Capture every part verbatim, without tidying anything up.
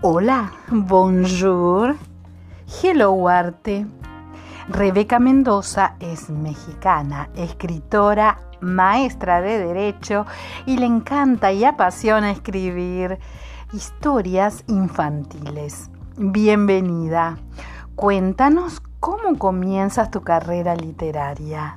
Hola, bonjour, hello arte. Rebeca Mendoza es mexicana, escritora, maestra de Derecho y le encanta y apasiona escribir historias infantiles. Bienvenida. Cuéntanos cómo comienzas tu carrera literaria.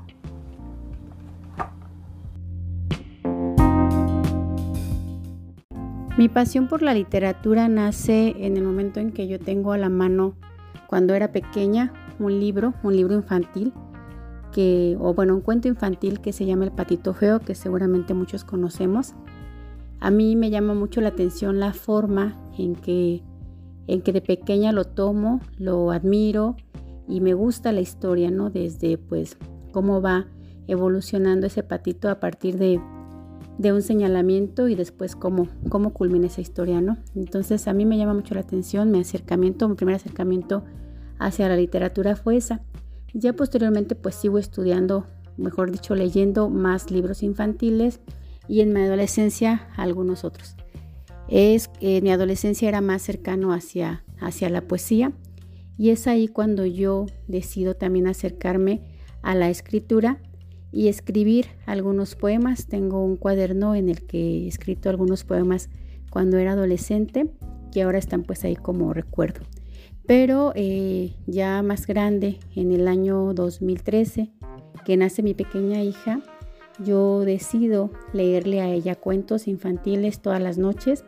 Mi pasión por la literatura nace en el momento en que yo tengo a la mano, cuando era pequeña, un libro, un libro infantil, que, o bueno, un cuento infantil que se llama El Patito Feo, que seguramente muchos conocemos. A mí me llama mucho la atención la forma en que, en que de pequeña lo tomo, lo admiro y me gusta la historia, ¿no? Desde pues cómo va evolucionando ese patito a partir de de un señalamiento y después cómo, cómo culmina esa historia, ¿no? Entonces a mí me llama mucho la atención, mi acercamiento, mi primer acercamiento hacia la literatura fue esa. Ya posteriormente pues sigo estudiando, mejor dicho, leyendo más libros infantiles y en mi adolescencia algunos otros. Es, eh, mi adolescencia era más cercano hacia, hacia la poesía y es ahí cuando yo decido también acercarme a la escritura y escribir algunos poemas. Tengo un cuaderno en el que he escrito algunos poemas cuando era adolescente, que ahora están pues ahí como recuerdo. Pero eh, ya más grande, en el año dos mil trece, que nace mi pequeña hija, yo decido leerle a ella cuentos infantiles todas las noches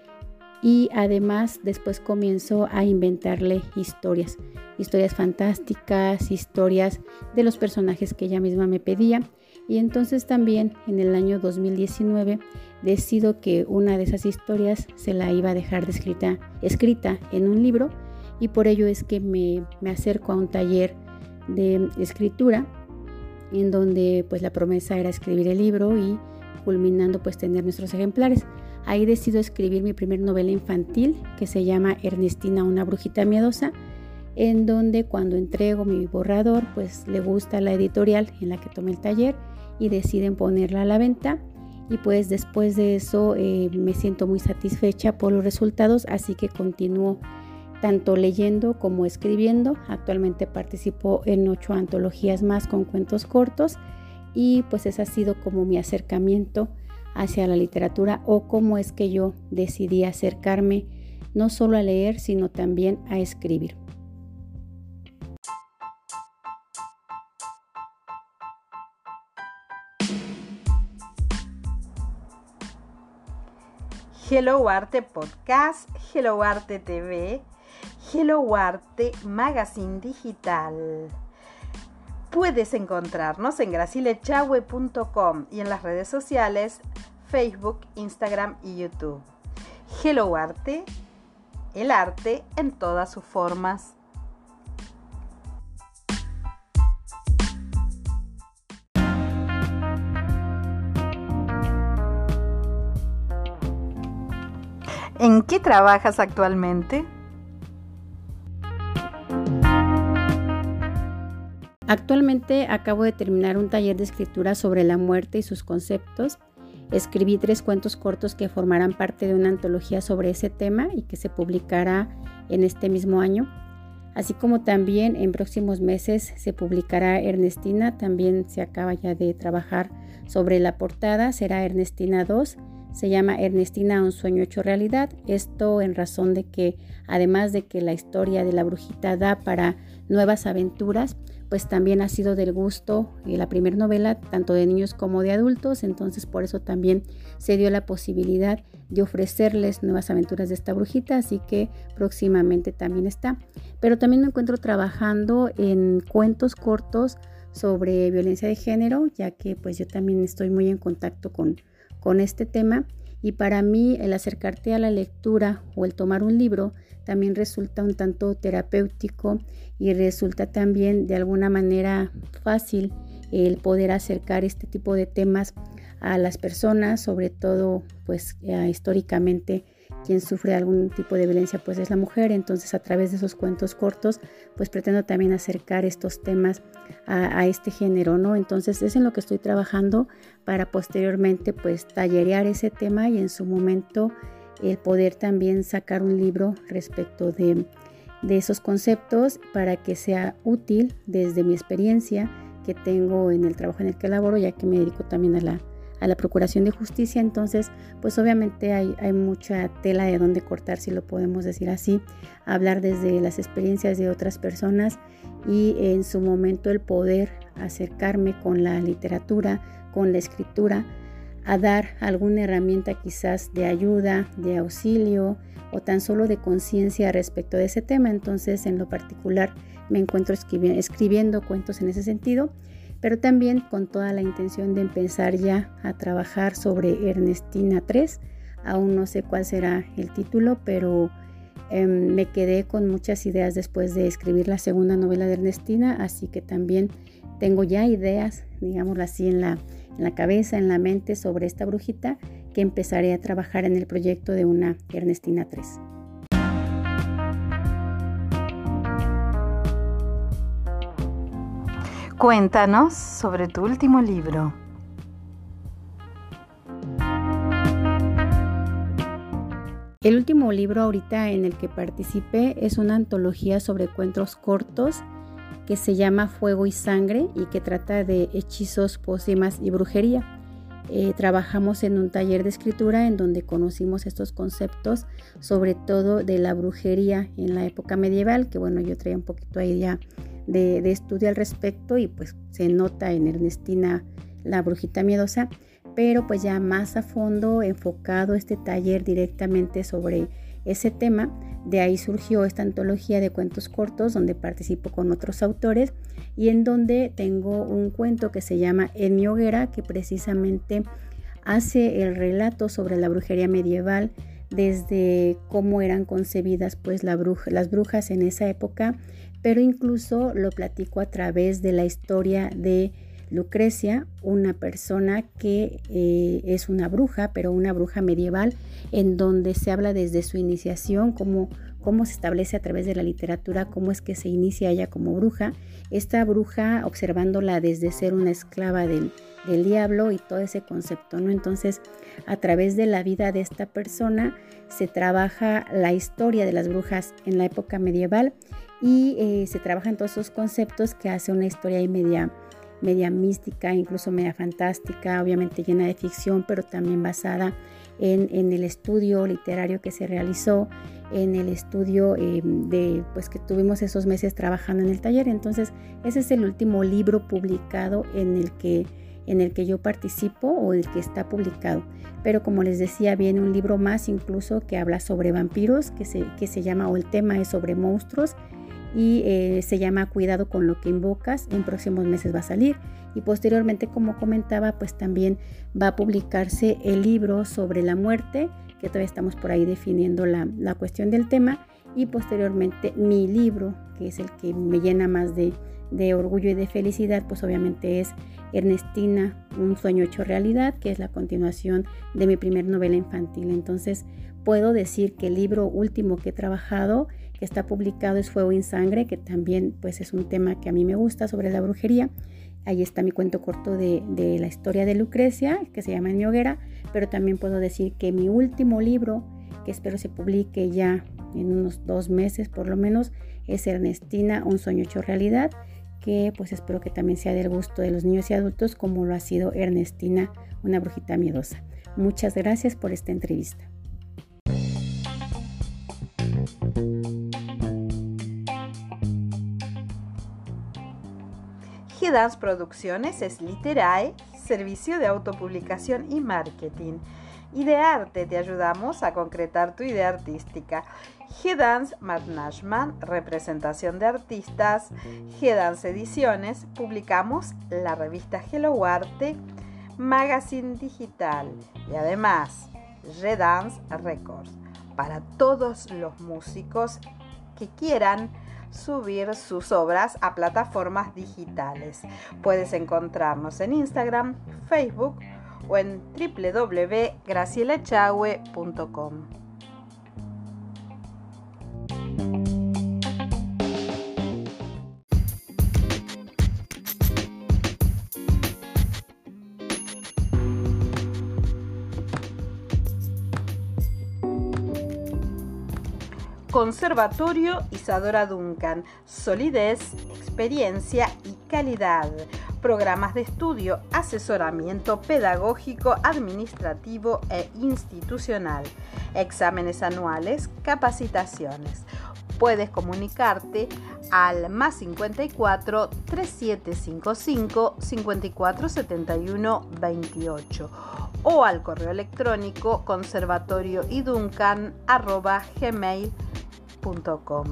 y además después comienzo a inventarle historias, historias fantásticas, historias de los personajes que ella misma me pedía. Y entonces también en el año dos mil diecinueve decido que una de esas historias se la iba a dejar de escrita, escrita en un libro y por ello es que me, me acerco a un taller de escritura en donde pues la promesa era escribir el libro y culminando pues tener nuestros ejemplares. Ahí decido escribir mi primer novela infantil que se llama Ernestina, una brujita miedosa, en donde cuando entrego mi borrador pues le gusta la editorial en la que tomé el taller y deciden ponerla a la venta y pues después de eso eh, me siento muy satisfecha por los resultados, así que continúo tanto leyendo como escribiendo. Actualmente participo en ocho antologías más con cuentos cortos y pues ese ha sido como mi acercamiento hacia la literatura o cómo es que yo decidí acercarme no solo a leer sino también a escribir. Hello Arte Podcast, Hello Arte T V, Hello Arte Magazine Digital. Puedes encontrarnos en gracilechahue punto com y en las redes sociales Facebook, Instagram y YouTube. Hello Arte, el arte en todas sus formas. ¿En qué trabajas actualmente? Actualmente acabo de terminar un taller de escritura sobre la muerte y sus conceptos. Escribí tres cuentos cortos que formarán parte de una antología sobre ese tema y que se publicará en este mismo año. Así como también en próximos meses se publicará Ernestina, también se acaba ya de trabajar sobre la portada, será Ernestina dos. Se llama Ernestina, un sueño hecho realidad. Esto en razón de que, además de que la historia de la brujita da para nuevas aventuras, pues también ha sido del gusto eh, la primera novela, tanto de niños como de adultos. Entonces por eso también se dio la posibilidad de ofrecerles nuevas aventuras de esta brujita, así que próximamente también está. Pero también me encuentro trabajando en cuentos cortos sobre violencia de género, ya que pues yo también estoy muy en contacto con con este tema y para mí el acercarte a la lectura o el tomar un libro también resulta un tanto terapéutico y resulta también de alguna manera fácil el poder acercar este tipo de temas a las personas, sobre todo pues eh, históricamente quien sufre algún tipo de violencia pues es la mujer. Entonces a través de esos cuentos cortos pues pretendo también acercar estos temas a, a este género, ¿no? Entonces es en lo que estoy trabajando para posteriormente pues tallerear ese tema y en su momento el poder también sacar un libro respecto de, de esos conceptos para que sea útil desde mi experiencia que tengo en el trabajo en el que laboro, ya que me dedico también a la, a la procuración de justicia. Entonces, pues obviamente hay, hay mucha tela de donde cortar, si lo podemos decir así, hablar desde las experiencias de otras personas y en su momento el poder acercarme con la literatura, con la escritura, a dar alguna herramienta quizás de ayuda, de auxilio o tan solo de conciencia respecto de ese tema. Entonces, en lo particular, me encuentro escribi- escribiendo cuentos en ese sentido, pero también con toda la intención de empezar ya a trabajar sobre Ernestina tres. Aún no sé cuál será el título, pero eh, me quedé con muchas ideas después de escribir la segunda novela de Ernestina, así que también tengo ya ideas, digámoslo así, en la, en la cabeza, en la mente sobre esta brujita, que empezaré a trabajar en el proyecto de una Ernestina tres. Cuéntanos sobre tu último libro. El último libro ahorita en el que participé es una antología sobre cuentos cortos que se llama Fuego y Sangre y que trata de hechizos, pócimas y brujería. Eh, trabajamos en un taller de escritura en donde conocimos estos conceptos, sobre todo de la brujería en la época medieval, que bueno, yo traía un poquito ahí ya de, de estudio al respecto y pues se nota en Ernestina la brujita miedosa, pero pues ya más a fondo enfocado este taller directamente sobre ese tema. De ahí surgió esta antología de cuentos cortos donde participo con otros autores y en donde tengo un cuento que se llama En mi hoguera, que precisamente hace el relato sobre la brujería medieval, desde cómo eran concebidas pues la bruja, las brujas en esa época, pero incluso lo platico a través de la historia de Lucrecia, una persona que eh, es una bruja, pero una bruja medieval, en donde se habla desde su iniciación, cómo, cómo se establece a través de la literatura, cómo es que se inicia ella como bruja. Esta bruja observándola desde ser una esclava del, del diablo y todo ese concepto, ¿no? Entonces, a través de la vida de esta persona se trabaja la historia de las brujas en la época medieval y eh, se trabajan todos esos conceptos que hace una historia ahí media media mística, incluso media fantástica, obviamente llena de ficción, pero también basada en, en el estudio literario que se realizó, en el estudio eh, de, pues, que tuvimos esos meses trabajando en el taller. Entonces, ese es el último libro publicado en el que, en el que yo participo o el que está publicado. Pero como les decía, viene un libro más incluso que habla sobre vampiros, que se, que se llama, o el tema es sobre monstruos, y eh, se llama Cuidado con lo que invocas. En próximos meses va a salir y posteriormente, como comentaba, pues también va a publicarse el libro sobre la muerte, que todavía estamos por ahí definiendo la, la cuestión del tema, y posteriormente mi libro, que es el que me llena más de, de orgullo y de felicidad, pues obviamente es Ernestina, un sueño hecho realidad, que es la continuación de mi primer novela infantil. Entonces puedo decir que el libro último que he trabajado, que está publicado, es Fuego y Sangre, que también pues es un tema que a mí me gusta sobre la brujería. Ahí está mi cuento corto de, de la historia de Lucrecia, que se llama En mi hoguera, pero también puedo decir que mi último libro, que espero se publique ya en unos dos meses por lo menos, es Ernestina, un sueño hecho realidad, que pues espero que también sea del gusto de los niños y adultos, como lo ha sido Ernestina, una brujita miedosa. Muchas gracias por esta entrevista. G-Dance Producciones es Literae, servicio de autopublicación y marketing. Idearte, te ayudamos a concretar tu idea artística. G-Dance Management, representación de artistas. G-Dance Ediciones, publicamos la revista Hello Arte, magazine digital y además G-Dance Records, para todos los músicos que quieran subir sus obras a plataformas digitales. Puedes encontrarnos en Instagram, Facebook o en w w w punto graciela echagüe punto com. Conservatorio Isadora Duncan, solidez, experiencia y calidad. Programas de estudio, asesoramiento pedagógico, administrativo e institucional. Exámenes anuales, capacitaciones. Puedes comunicarte al más cincuenta y cuatro, treinta y siete cincuenta y cinco, cincuenta y cuatro setenta y uno veintiocho o al correo electrónico conservatorioiduncan arroba gmail punto com.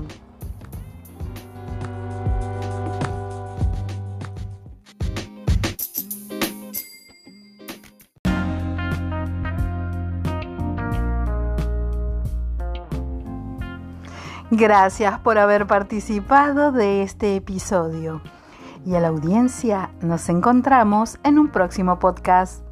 Gracias por haber participado de este episodio. Y a la audiencia, nos encontramos en un próximo podcast.